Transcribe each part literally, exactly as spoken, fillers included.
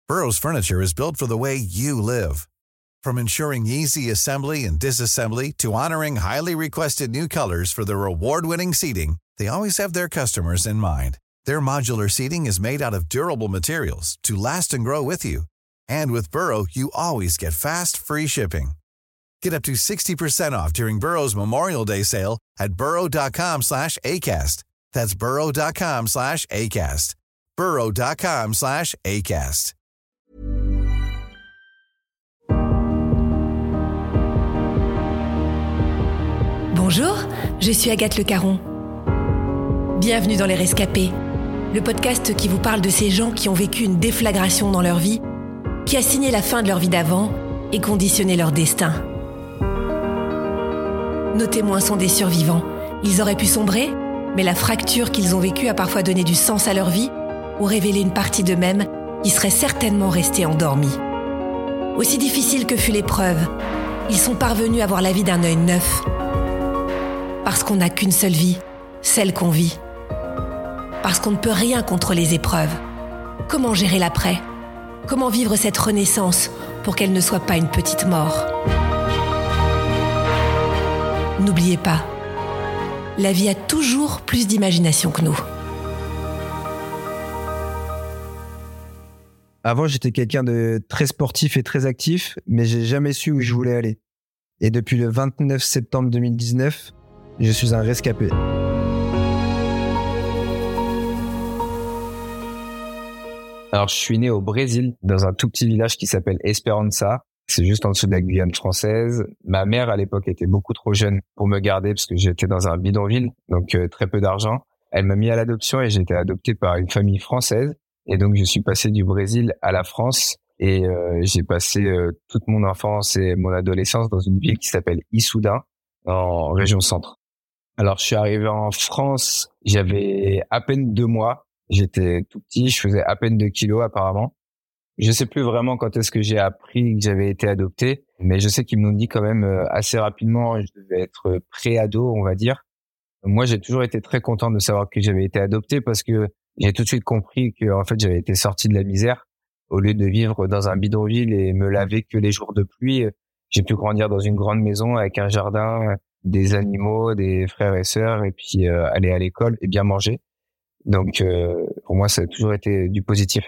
Burrow's furniture is built for the way you live. From ensuring easy assembly and disassembly to honoring highly requested new colors for their award-winning seating, they always have their customers in mind. Their modular seating is made out of durable materials to last and grow with you. And with Burrow, you always get fast, free shipping. Get up to sixty percent off during Burrow's Memorial Day sale at burrow.com slash ACAST. That's burrow.com slash ACAST. burrow.com slash ACAST. Bonjour, je suis Agathe Le Caron. Bienvenue dans Les Rescapés, le podcast qui vous parle de ces gens qui ont vécu une déflagration dans leur vie, qui a signé la fin de leur vie d'avant et conditionné leur destin. Nos témoins sont des survivants. Ils auraient pu sombrer, mais la fracture qu'ils ont vécue a parfois donné du sens à leur vie ou révélé une partie d'eux-mêmes qui serait certainement restée endormie. Aussi difficile que fut l'épreuve, ils sont parvenus à voir la vie d'un œil neuf. Parce qu'on n'a qu'une seule vie, celle qu'on vit. Parce qu'on ne peut rien contre les épreuves. Comment gérer l'après ? Comment vivre cette renaissance pour qu'elle ne soit pas une petite mort ? N'oubliez pas, la vie a toujours plus d'imagination que nous. Avant, j'étais quelqu'un de très sportif et très actif, mais j'ai jamais su où je voulais aller. Et depuis le vingt-neuf septembre deux mille dix-neuf, je suis un rescapé. Alors, je suis né au Brésil, dans un tout petit village qui s'appelle Esperança. C'est juste en dessous de la Guyane française. Ma mère, à l'époque, était beaucoup trop jeune pour me garder parce que j'étais dans un bidonville, donc euh, très peu d'argent. Elle m'a mis à l'adoption et j'ai été adopté par une famille française. Et donc, je suis passé du Brésil à la France et euh, j'ai passé euh, toute mon enfance et mon adolescence dans une ville qui s'appelle Issoudun, en région centre. Alors, je suis arrivé en France, j'avais à peine deux mois. J'étais tout petit, je faisais à peine deux kilos apparemment. Je sais plus vraiment quand est-ce que j'ai appris que j'avais été adopté, mais je sais qu'ils m'ont dit quand même assez rapidement, je devais être pré-ado, on va dire. Moi, j'ai toujours été très content de savoir que j'avais été adopté parce que j'ai tout de suite compris que en fait, j'avais été sorti de la misère. Au lieu de vivre dans un bidonville et me laver que les jours de pluie, j'ai pu grandir dans une grande maison avec un jardin, des animaux, des frères et sœurs, et puis euh, aller à l'école et bien manger. Donc, euh, pour moi, ça a toujours été du positif.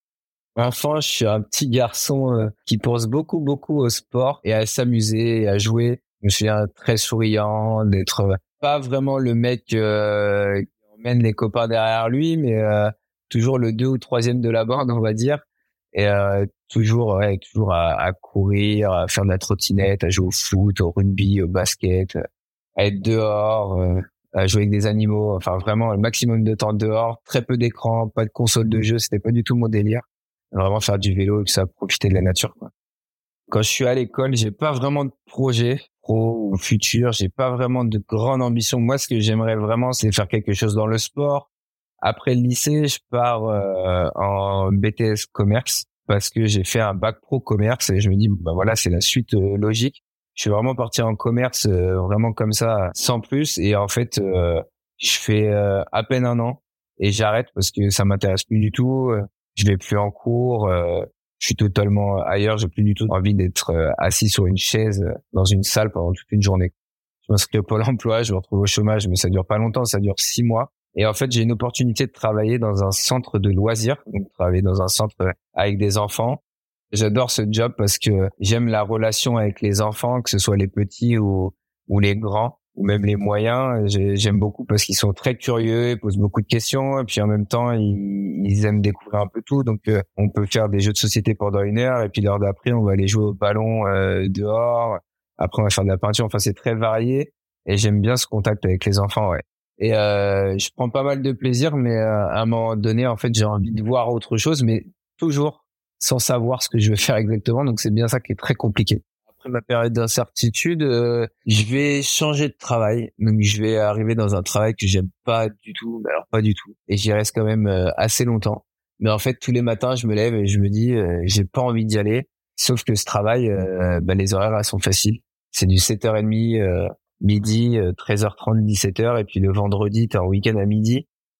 Enfant, je suis un petit garçon euh, qui pense beaucoup, beaucoup au sport et à s'amuser et à jouer. Je me souviens très souriant, d'être euh, pas vraiment le mec euh, qui emmène les copains derrière lui, mais euh, toujours le deux ou troisième de la bande, on va dire. Et euh, toujours, ouais, toujours à, à courir, à faire de la trottinette, à jouer au foot, au rugby, au basket, à être dehors, euh, à jouer avec des animaux. Enfin, vraiment, le maximum de temps dehors, très peu d'écran, pas de console de jeu, c'était pas du tout mon délire. Vraiment faire du vélo et tout ça, profiter de la nature, quoi. Quand je suis à l'école, j'ai pas vraiment de projet pro ou futur, j'ai pas vraiment de grande ambition. Moi, ce que j'aimerais vraiment, c'est faire quelque chose dans le sport. Après le lycée, je pars euh, en B T S commerce parce que j'ai fait un bac pro commerce et je me dis bah voilà, c'est la suite euh, logique. Je suis vraiment parti en commerce euh, vraiment comme ça, sans plus, et en fait, euh, je fais euh, à peine un an et j'arrête parce que ça m'intéresse plus du tout. Je vais plus en cours, euh, je suis totalement ailleurs, j'ai plus du tout envie d'être euh, assis sur une chaise euh, dans une salle pendant toute une journée. Je m'inscris au Pôle emploi, je me retrouve au chômage, mais ça dure pas longtemps, ça dure six mois. Et en fait, j'ai une opportunité de travailler dans un centre de loisirs, donc travailler dans un centre avec des enfants. J'adore ce job parce que j'aime la relation avec les enfants, que ce soit les petits ou, ou les grands, ou même les moyens. J'aime beaucoup parce qu'ils sont très curieux, ils posent beaucoup de questions, et puis en même temps, ils, ils aiment découvrir un peu tout. Donc, euh, on peut faire des jeux de société pendant une heure, et puis l'heure d'après, on va aller jouer au ballon euh, dehors. Après, on va faire de la peinture. Enfin, c'est très varié, et j'aime bien ce contact avec les enfants, ouais. Et euh, je prends pas mal de plaisir, mais euh, à un moment donné, en fait, j'ai envie de voir autre chose, mais toujours sans savoir ce que je vais faire exactement. Donc, c'est bien ça qui est très compliqué. Après ma période d'incertitude, euh, je vais changer de travail. Donc, je vais arriver dans un travail que j'aime pas du tout, mais alors pas du tout. Et j'y reste quand même euh, assez longtemps. Mais en fait, tous les matins, je me lève et je me dis, euh, j'ai pas envie d'y aller. Sauf que ce travail, euh, bah, les horaires, elles sont faciles. C'est du sept heures trente, euh, midi, treize heures trente, dix-sept heures, et puis le vendredi, t'es en week-end à midi.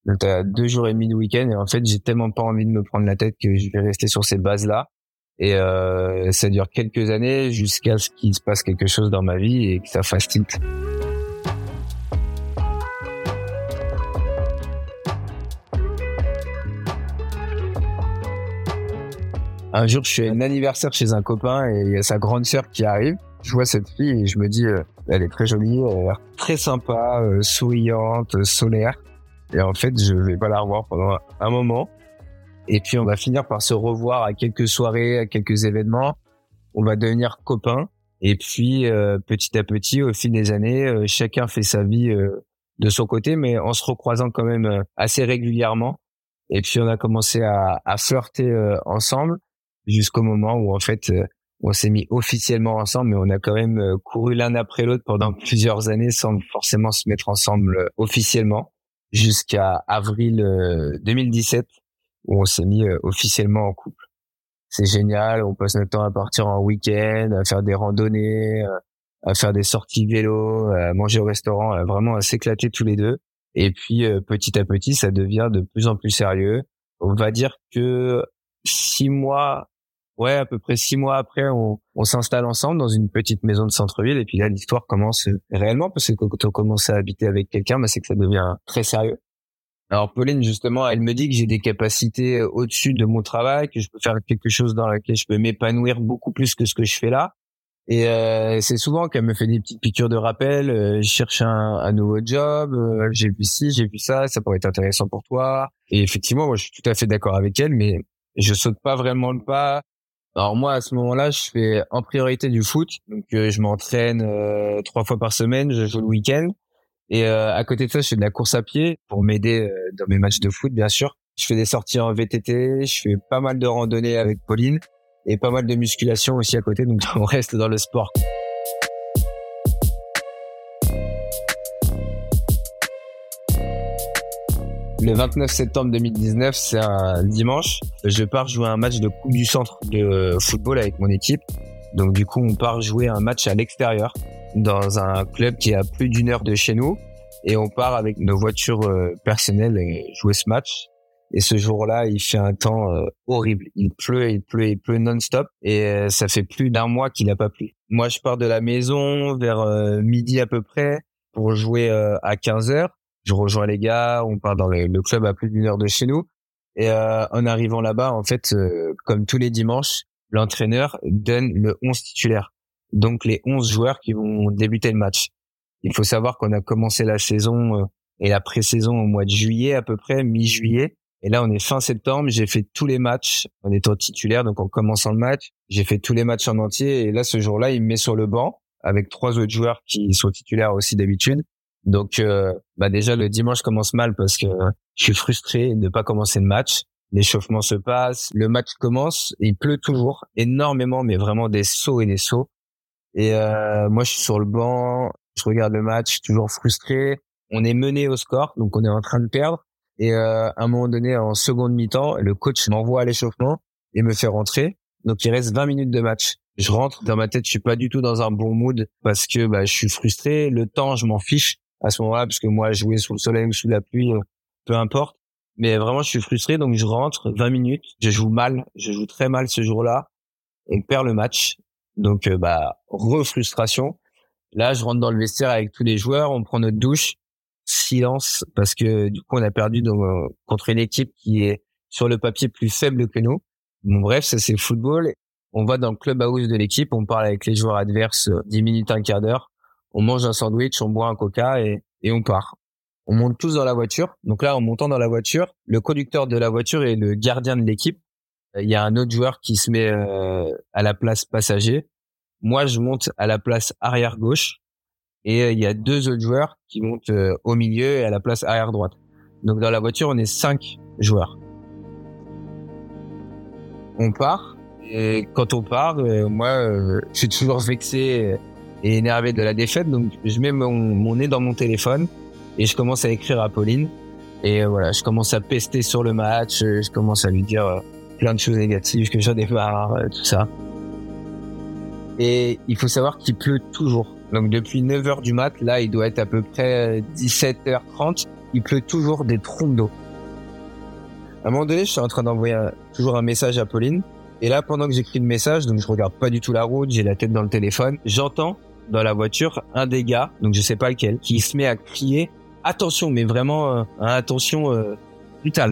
Donc t'as deux jours et demi de week-end et en fait j'ai tellement pas envie de me prendre la tête que je vais rester sur ces bases-là. Et euh, ça dure quelques années jusqu'à ce qu'il se passe quelque chose dans ma vie et que ça fasse tilt. Un jour, je suis à un anniversaire chez un copain et il y a sa grande sœur qui arrive. Je vois cette fille et je me dis, euh, elle est très jolie, elle a l'air très sympa, euh, souriante, euh, solaire. Et en fait, je vais pas la revoir pendant un moment. Et puis, on va finir par se revoir à quelques soirées, à quelques événements. On va devenir copains. Et puis, euh, petit à petit, au fil des années, euh, chacun fait sa vie euh, de son côté, mais en se recroisant quand même euh, assez régulièrement. Et puis, on a commencé à, à flirter euh, ensemble jusqu'au moment où, en fait, euh, on s'est mis officiellement ensemble, mais on a quand même euh, couru l'un après l'autre pendant plusieurs années sans forcément se mettre ensemble euh, officiellement, jusqu'à avril euh, deux mille dix-sept, où on s'est mis euh, officiellement en couple. C'est génial, on passe notre temps à partir en week-end, à faire des randonnées, euh, à faire des sorties vélo, à manger au restaurant, à vraiment à s'éclater tous les deux. Et puis, euh, petit à petit, ça devient de plus en plus sérieux. On va dire que six mois... Ouais, à peu près six mois après, on, on s'installe ensemble dans une petite maison de centre-ville. Et puis là, l'histoire commence réellement parce que quand on commence à habiter avec quelqu'un, bah, c'est que ça devient très sérieux. Alors, Pauline, justement, elle me dit que j'ai des capacités au-dessus de mon travail, que je peux faire quelque chose dans lequel je peux m'épanouir beaucoup plus que ce que je fais là. Et euh, c'est souvent qu'elle me fait des petites piqûres de rappel. Euh, je cherche un, un nouveau job. Euh, j'ai vu ci, j'ai vu ça. Ça pourrait être intéressant pour toi. Et effectivement, moi, je suis tout à fait d'accord avec elle, mais je saute pas vraiment le pas. Alors moi, à ce moment-là, je fais en priorité du foot. Donc, euh, je m'entraîne euh, trois fois par semaine. Je joue le week-end. Et euh, à côté de ça, je fais de la course à pied pour m'aider euh, dans mes matchs de foot, bien sûr. Je fais des sorties en V T T. Je fais pas mal de randonnées avec Pauline et pas mal de musculation aussi à côté. Donc, on reste dans le sport. Le vingt-neuf septembre deux mille dix-neuf, c'est un dimanche. Je pars jouer un match de Coupe du Centre de football avec mon équipe. Donc du coup, on part jouer un match à l'extérieur dans un club qui est à plus d'une heure de chez nous. Et on part avec nos voitures personnelles et jouer ce match. Et ce jour-là, il fait un temps horrible. Il pleut, il pleut, il pleut non-stop. Et ça fait plus d'un mois qu'il n'a pas plu. Moi, je pars de la maison vers midi à peu près pour jouer à quinze heures. Je rejoins les gars, on part dans le, le club à plus d'une heure de chez nous. Et euh, en arrivant là-bas, en fait, euh, comme tous les dimanches, l'entraîneur donne le onze titulaire. Donc les onze joueurs qui vont débuter le match. Il faut savoir qu'on a commencé la saison euh, et la pré-saison au mois de juillet à peu près, mi-juillet. Et là, on est fin septembre. J'ai fait tous les matchs en étant titulaire, donc en commençant le match. J'ai fait tous les matchs en entier. Et là, ce jour-là, il me met sur le banc avec trois autres joueurs qui sont titulaires aussi d'habitude. Donc, euh, bah déjà le dimanche commence mal parce que je suis frustré de pas commencer le match. L'échauffement se passe, le match commence, et il pleut toujours énormément, mais vraiment des sauts et des sauts. Et euh, moi, je suis sur le banc, je regarde le match, toujours frustré. On est mené au score, donc on est en train de perdre. Et euh, à un moment donné, en seconde mi-temps, le coach m'envoie à l'échauffement et me fait rentrer. Donc, il reste vingt minutes de match. Je rentre, dans ma tête, je suis pas du tout dans un bon mood parce que bah, je suis frustré. Le temps, je m'en fiche à ce moment-là, parce que moi, jouer sous le soleil ou sous la pluie, peu importe. Mais vraiment, je suis frustré, donc je rentre, vingt minutes, je joue mal, je joue très mal ce jour-là, on perd le match. Donc, euh, bah, re-frustration. Là, je rentre dans le vestiaire avec tous les joueurs, on prend notre douche, silence, parce que du coup, on a perdu donc, euh, contre une équipe qui est sur le papier plus faible que nous. Bon, bref, ça c'est le football. On va dans le clubhouse de l'équipe, on parle avec les joueurs adverses dix minutes, un quart d'heure. On mange un sandwich, on boit un coca et, et on part. On monte tous dans la voiture. Donc là, en montant dans la voiture, le conducteur de la voiture est le gardien de l'équipe. Il y a un autre joueur qui se met euh, à la place passager. Moi, je monte à la place arrière gauche. Et euh, il y a deux autres joueurs qui montent euh, au milieu et à la place arrière droite. Donc dans la voiture, on est cinq joueurs. On part. Et quand on part, euh, moi, euh, je suis toujours vexé et énervé de la défaite, donc je mets mon, mon nez dans mon téléphone et je commence à écrire à Pauline et euh, voilà, je commence à pester sur le match, je commence à lui dire euh, plein de choses négatives, que j'en ai marre, euh, tout ça. Et il faut savoir qu'il pleut toujours. Donc depuis neuf heures du mat, là il doit être à peu près dix-sept heures trente, il pleut toujours des trompes d'eau. À un moment donné, je suis en train d'envoyer un, toujours un message à Pauline. Et là, pendant que j'écris le message, donc je regarde pas du tout la route, j'ai la tête dans le téléphone, j'entends dans la voiture un des gars, donc je sais pas lequel, qui se met à crier « Attention !» mais vraiment, euh, attention euh, brutale.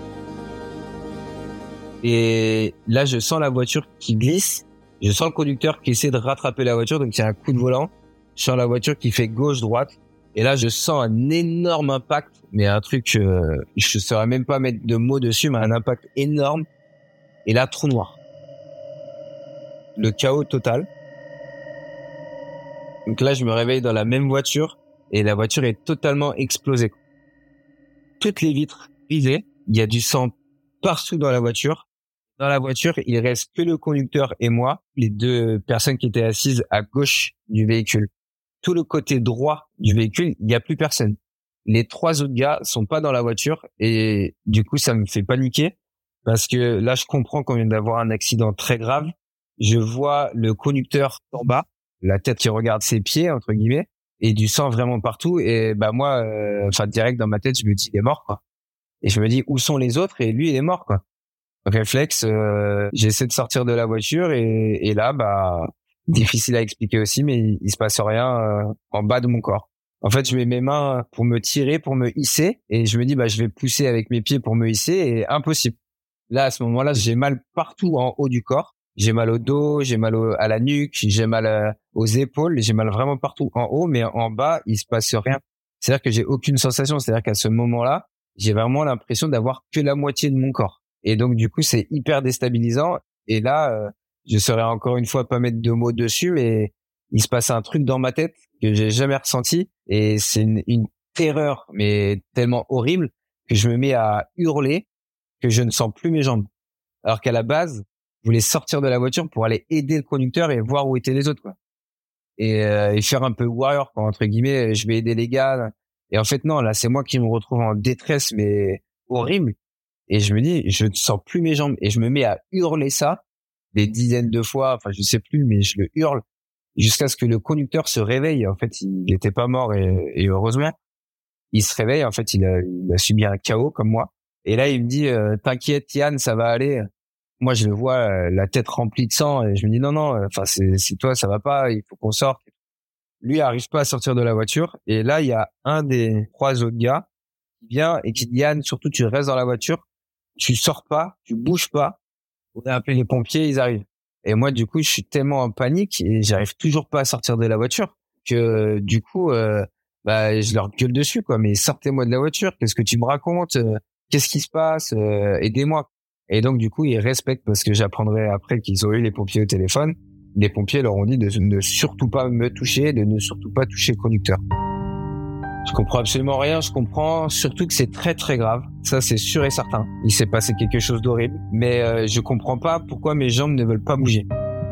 Et là, je sens la voiture qui glisse, je sens le conducteur qui essaie de rattraper la voiture, donc il y a un coup de volant, je sens la voiture qui fait gauche-droite, et là, je sens un énorme impact, mais un truc, euh, je saurais même pas mettre de mots dessus, mais un impact énorme. Et là, trou noir. Le chaos total. Donc là, je me réveille dans la même voiture et la voiture est totalement explosée. Toutes les vitres brisées. Il y a du sang partout dans la voiture. Dans la voiture, il reste que le conducteur et moi, les deux personnes qui étaient assises à gauche du véhicule. Tout le côté droit du véhicule, il n'y a plus personne. Les trois autres gars sont pas dans la voiture et du coup, ça me fait paniquer. Parce que là, je comprends qu'on vient d'avoir un accident très grave. Je vois le conducteur en bas, la tête qui regarde ses pieds, entre guillemets, et du sang vraiment partout. Et bah moi, euh, enfin direct dans ma tête, je me dis, il est mort, quoi. Et je me dis, où sont les autres? Et lui, il est mort, quoi. Réflexe, euh, j'essaie de sortir de la voiture et, et là, bah difficile à expliquer aussi, mais il, il se passe rien euh, en bas de mon corps. En fait, je mets mes mains pour me tirer, pour me hisser, et je me dis, bah je vais pousser avec mes pieds pour me hisser, et impossible. Là, à ce moment-là, j'ai mal partout en haut du corps. J'ai mal au dos, j'ai mal au, à la nuque, j'ai mal à, aux épaules, j'ai mal vraiment partout en haut, mais en bas, il se passe rien. C'est-à-dire que j'ai aucune sensation. C'est-à-dire qu'à ce moment-là, j'ai vraiment l'impression d'avoir que la moitié de mon corps. Et donc, du coup, c'est hyper déstabilisant. Et là, euh, je saurais encore une fois pas mettre de mots dessus, mais il se passe un truc dans ma tête que j'ai jamais ressenti. Et c'est une, une terreur, mais tellement horrible que je me mets à hurler, que je ne sens plus mes jambes. Alors qu'à la base, je voulais sortir de la voiture pour aller aider le conducteur et voir où étaient les autres, quoi. Et, euh, et faire un peu warrior, quoi, entre guillemets, je vais aider les gars. Et en fait, non, là, c'est moi qui me retrouve en détresse, mais horrible. Et je me dis, je ne sens plus mes jambes. Et je me mets à hurler ça des dizaines de fois, enfin, je sais plus, mais je le hurle jusqu'à ce que le conducteur se réveille. En fait, il n'était pas mort et, et heureusement, il se réveille. En fait, il a, il a subi un chaos comme moi. Et là, il me dit, euh, t'inquiète, Yann, ça va aller. Moi, je le vois, euh, la tête remplie de sang, et je me dis, non, non, enfin, c'est, c'est toi, ça va pas, il faut qu'on sorte. Lui arrive pas à sortir de la voiture. Et là, il y a un des trois autres gars qui vient et qui dit, Yann, surtout, tu restes dans la voiture, tu sors pas, tu bouges pas. On a appelé les pompiers, ils arrivent. Et moi, du coup, je suis tellement en panique et j'arrive toujours pas à sortir de la voiture que, du coup, euh, bah, je leur gueule dessus, quoi. Mais sortez-moi de la voiture. Qu'est-ce que tu me racontes? Qu'est-ce qui se passe? euh, Aidez-moi. Et donc, du coup, ils respectent parce que j'apprendrai après qu'ils ont eu les pompiers au téléphone. Les pompiers leur ont dit de ne surtout pas me toucher, de ne surtout pas toucher le conducteur. Je comprends absolument rien. Je comprends surtout que c'est très, très grave. Ça, c'est sûr et certain. Il s'est passé quelque chose d'horrible. Mais euh, je comprends pas pourquoi mes jambes ne veulent pas bouger.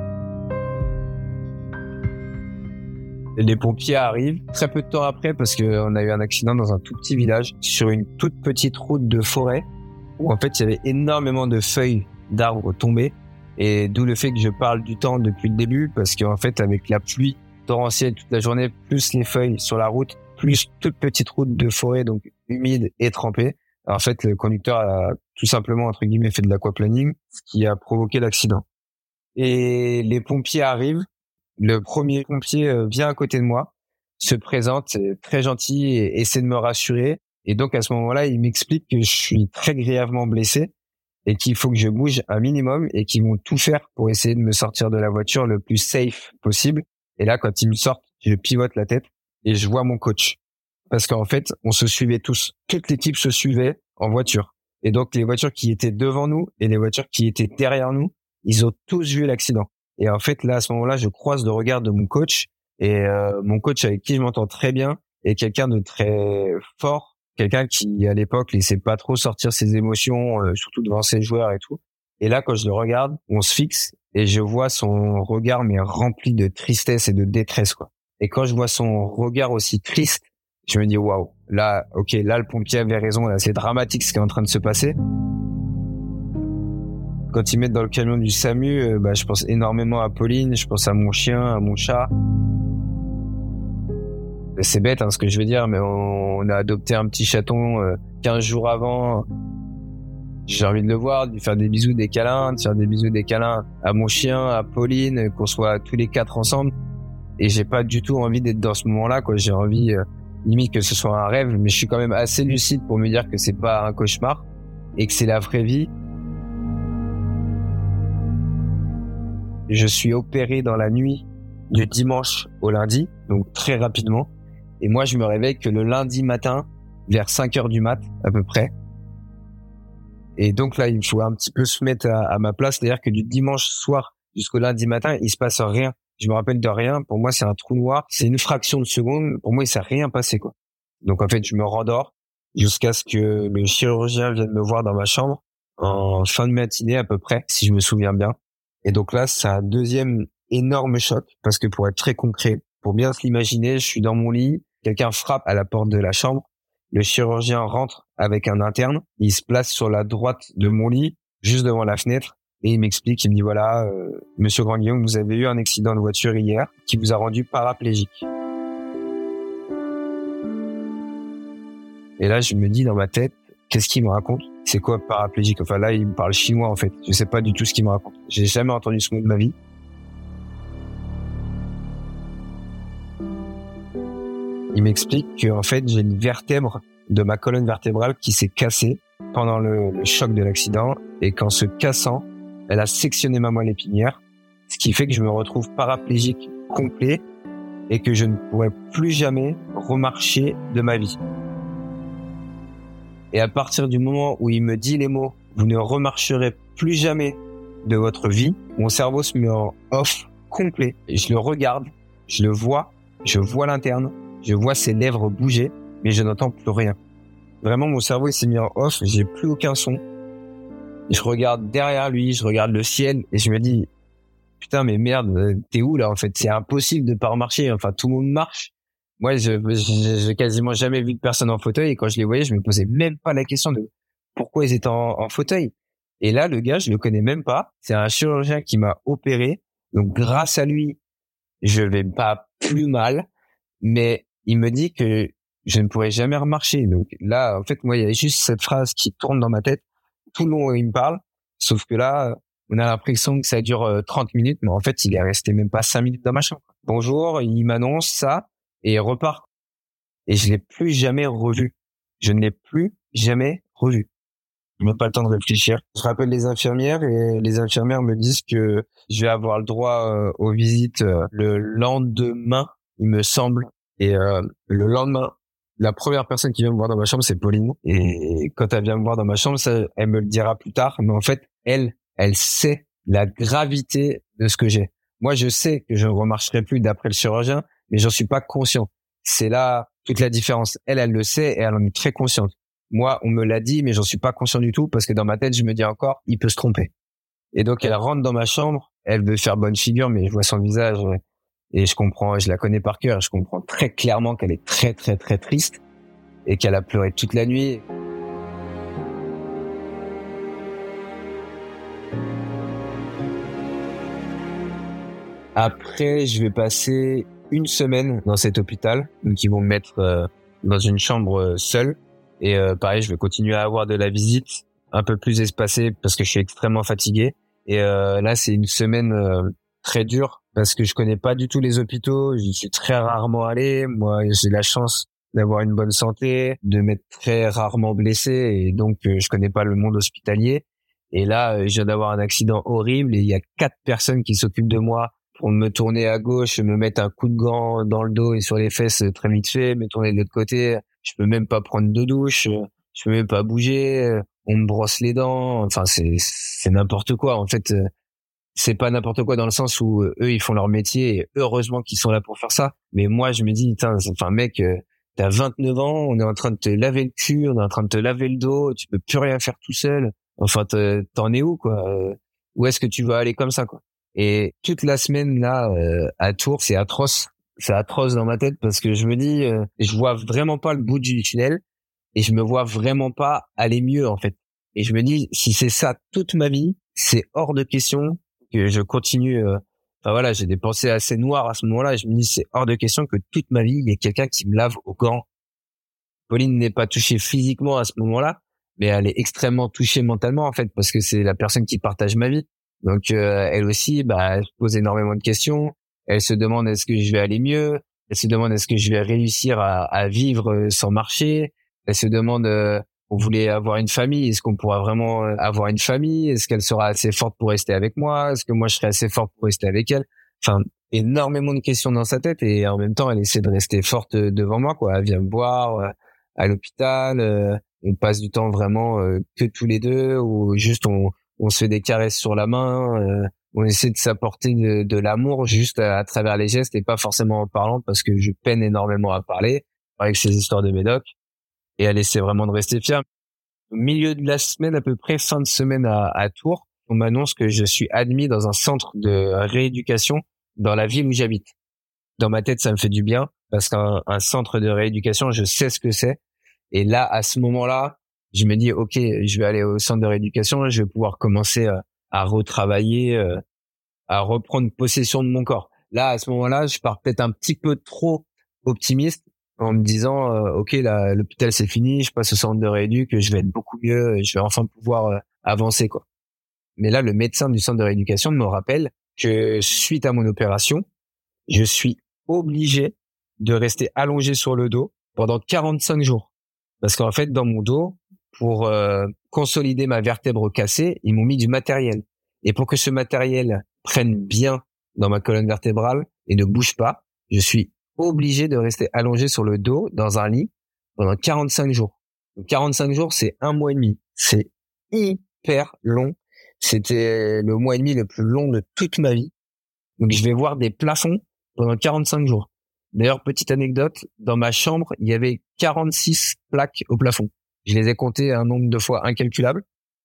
Les pompiers arrivent très peu de temps après parce qu'on a eu un accident dans un tout petit village sur une toute petite route de forêt où en fait il y avait énormément de feuilles d'arbres tombées, et d'où le fait que je parle du temps depuis le début parce qu'en fait avec la pluie torrentielle toute la journée plus les feuilles sur la route plus toute petite route de forêt donc humide et trempée, en fait le conducteur a tout simplement entre guillemets fait de l'aquaplaning, ce qui a provoqué l'accident. Et les pompiers arrivent. Le premier pompier vient à côté de moi, se présente, c'est très gentil et essaie de me rassurer. Et donc à ce moment-là, il m'explique que je suis très grièvement blessé et qu'il faut que je bouge un minimum et qu'ils vont tout faire pour essayer de me sortir de la voiture le plus safe possible. Et là, quand ils me sortent, je pivote la tête et je vois mon coach. Parce qu'en fait, on se suivait tous. Toute l'équipe se suivait en voiture. Et donc les voitures qui étaient devant nous et les voitures qui étaient derrière nous, ils ont tous vu l'accident. Et en fait, là, à ce moment-là, je croise le regard de mon coach et euh, mon coach avec qui je m'entends très bien est quelqu'un de très fort, quelqu'un qui, à l'époque, laissait pas trop sortir ses émotions, euh, surtout devant ses joueurs et tout. Et là, quand je le regarde, on se fixe et je vois son regard mais rempli de tristesse et de détresse, quoi. Et quand je vois son regard aussi triste, je me dis waouh, là, ok, là, le pompier avait raison, là, c'est dramatique ce qui est en train de se passer. Quand ils mettent dans le camion du SAMU, euh, bah, je pense énormément à Pauline, je pense à mon chien, à mon chat. C'est bête hein, ce que je veux dire, mais on, on a adopté un petit chaton euh, quinze jours avant. J'ai envie de le voir, de lui faire des bisous, des câlins, de faire des bisous, des câlins à mon chien, à Pauline, qu'on soit tous les quatre ensemble. Et j'ai pas du tout envie d'être dans ce moment-là, quoi. J'ai envie, euh, limite que ce soit un rêve, mais je suis quand même assez lucide pour me dire que c'est pas un cauchemar et que c'est la vraie vie. Je suis opéré dans la nuit du dimanche au lundi, donc très rapidement. Et moi, je me réveille que le lundi matin, vers cinq heures du mat, à peu près. Et donc là, il faut un petit peu se mettre à, à ma place. C'est-à-dire que du dimanche soir jusqu'au lundi matin, il se passe rien. Je me rappelle de rien. Pour moi, c'est un trou noir. C'est une fraction de seconde. Pour moi, il s'est rien passé, quoi. Donc en fait, je me rendors jusqu'à ce que le chirurgien vienne me voir dans ma chambre en fin de matinée à peu près, si je me souviens bien. Et donc là, c'est un deuxième énorme choc parce que pour être très concret, pour bien se l'imaginer, je suis dans mon lit, quelqu'un frappe à la porte de la chambre. Le chirurgien rentre avec un interne, il se place sur la droite de mon lit, juste devant la fenêtre, et il m'explique, il me dit voilà, euh, Monsieur Grand-Guillaume, vous avez eu un accident de voiture hier qui vous a rendu paraplégique. Et là, je me dis dans ma tête, qu'est-ce qu'il me raconte? C'est quoi paraplégique? Enfin là, il me parle chinois en fait. Je sais pas du tout ce qu'il me raconte. J'ai jamais entendu ce mot de ma vie. Il m'explique qu'en fait, j'ai une vertèbre de ma colonne vertébrale qui s'est cassée pendant le, le choc de l'accident et qu'en se cassant, elle a sectionné ma moelle épinière, ce qui fait que je me retrouve paraplégique complet et que je ne pourrai plus jamais remarcher de ma vie. Et à partir du moment où il me dit les mots « vous ne remarcherez plus jamais de votre vie », mon cerveau se met en off complet. Et je le regarde, je le vois, je vois l'interne, je vois ses lèvres bouger, mais je n'entends plus rien. Vraiment, mon cerveau il s'est mis en off, j'ai plus aucun son. Je regarde derrière lui, je regarde le ciel et je me dis « putain, mais merde, t'es où là en fait? C'est impossible de pas remarcher, enfin tout le monde marche. » Moi, je j'ai quasiment jamais vu de personne en fauteuil et quand je les voyais, je me posais même pas la question de pourquoi ils étaient en, en fauteuil. Et là, le gars, je le connais même pas. C'est un chirurgien qui m'a opéré. Donc, grâce à lui, je vais pas plus mal. Mais il me dit que je ne pourrai jamais remarcher. Donc là, en fait, moi, il y a juste cette phrase qui tourne dans ma tête tout le long où il me parle. Sauf que là, on a l'impression que ça dure trente minutes, mais en fait, il est resté même pas cinq minutes dans ma chambre. Bonjour, il m'annonce ça. Et il repart. Et je l'ai plus jamais revu. Je ne l'ai plus jamais revu. Je n'ai pas le temps de réfléchir. Je rappelle les infirmières et les infirmières me disent que je vais avoir le droit euh, aux visites euh, le lendemain, il me semble. Et euh, le lendemain, la première personne qui vient me voir dans ma chambre, c'est Pauline. Et quand elle vient me voir dans ma chambre, ça, elle me le dira plus tard. Mais en fait, elle, elle sait la gravité de ce que j'ai. Moi, je sais que je ne remarcherai plus d'après le chirurgien, mais j'en suis pas conscient. C'est là toute la différence. Elle, elle le sait et elle en est très consciente. Moi, on me l'a dit, mais j'en suis pas conscient du tout parce que dans ma tête, je me dis encore, il peut se tromper. Et donc, elle rentre dans ma chambre, elle veut faire bonne figure, mais je vois son visage et je comprends, je la connais par cœur, je comprends très clairement qu'elle est très, très, très triste et qu'elle a pleuré toute la nuit. Après, je vais passer une semaine dans cet hôpital, donc ils vont me mettre euh, dans une chambre euh, seule. Et euh, pareil, je vais continuer à avoir de la visite un peu plus espacée parce que je suis extrêmement fatigué. Et euh, là, c'est une semaine euh, très dure parce que je connais pas du tout les hôpitaux. J'y suis très rarement allé. Moi, j'ai la chance d'avoir une bonne santé, de m'être très rarement blessé et donc euh, je connais pas le monde hospitalier. Et là, euh, je viens d'avoir un accident horrible et il y a quatre personnes qui s'occupent de moi pour me tourner à gauche, me mettre un coup de gant dans le dos et sur les fesses très vite fait, me tourner de l'autre côté. Je peux même pas prendre de douche, je peux même pas bouger, on me brosse les dents. Enfin, c'est, c'est n'importe quoi. En fait, c'est pas n'importe quoi dans le sens où eux, ils font leur métier et heureusement qu'ils sont là pour faire ça. Mais moi, je me dis, putain, enfin, mec, t'as vingt-neuf ans, on est en train de te laver le cul, on est en train de te laver le dos, tu peux plus rien faire tout seul. Enfin, t'en es où, quoi? Où est-ce que tu vas aller comme ça, quoi? Et toute la semaine là euh, à Tours, c'est atroce, c'est atroce dans ma tête parce que je me dis, euh, je vois vraiment pas le bout du tunnel et je me vois vraiment pas aller mieux en fait. Et je me dis, si c'est ça toute ma vie, c'est hors de question que je continue euh, Enfin voilà, j'ai des pensées assez noires à ce moment-là. Et je me dis, c'est hors de question que toute ma vie, il y ait quelqu'un qui me lave au gant. Pauline n'est pas touchée physiquement à ce moment-là, mais elle est extrêmement touchée mentalement en fait, parce que c'est la personne qui partage ma vie. Donc euh, elle aussi, bah, elle se pose énormément de questions. Elle se demande est-ce que je vais aller mieux. Elle se demande est-ce que je vais réussir à, à vivre sans marcher. Elle se demande, euh, on voulait avoir une famille, est-ce qu'on pourra vraiment avoir une famille? Est-ce qu'elle sera assez forte pour rester avec moi? Est-ce que moi je serai assez forte pour rester avec elle? Enfin, énormément de questions dans sa tête et en même temps, elle essaie de rester forte devant moi, quoi. Elle vient me voir euh, à l'hôpital, euh, on passe du temps vraiment euh, que tous les deux, ou juste on, on se fait des caresses sur la main. Euh, on essaie de s'apporter de, de l'amour juste à, à travers les gestes et pas forcément en parlant parce que je peine énormément à parler avec ces histoires de médoc. Et elle essaie vraiment de rester fière. Au milieu de la semaine, à peu près fin de semaine à, à Tours, on m'annonce que je suis admis dans un centre de rééducation dans la ville où j'habite. Dans ma tête, ça me fait du bien parce qu'un un centre de rééducation, je sais ce que c'est. Et là, à ce moment-là, je me dis, OK, je vais aller au centre de rééducation, je vais pouvoir commencer à, à retravailler, à reprendre possession de mon corps. Là, à ce moment-là, je pars peut-être un petit peu trop optimiste en me disant, euh, OK, là, l'hôpital, c'est fini, je passe au centre de rééduc, je vais être beaucoup mieux, je vais enfin pouvoir euh, avancer, quoi. Mais là, le médecin du centre de rééducation me rappelle que suite à mon opération, je suis obligé de rester allongé sur le dos pendant quarante-cinq jours. Parce qu'en fait, dans mon dos, pour euh, consolider ma vertèbre cassée, ils m'ont mis du matériel. Et pour que ce matériel prenne bien dans ma colonne vertébrale et ne bouge pas, je suis obligé de rester allongé sur le dos dans un lit pendant quarante-cinq jours. Donc quarante-cinq jours, c'est un mois et demi. C'est hyper long. C'était le mois et demi le plus long de toute ma vie. Donc je vais voir des plafonds pendant quarante-cinq jours. D'ailleurs, petite anecdote, dans ma chambre, il y avait quarante-six plaques au plafond. Je les ai comptées un nombre de fois incalculable.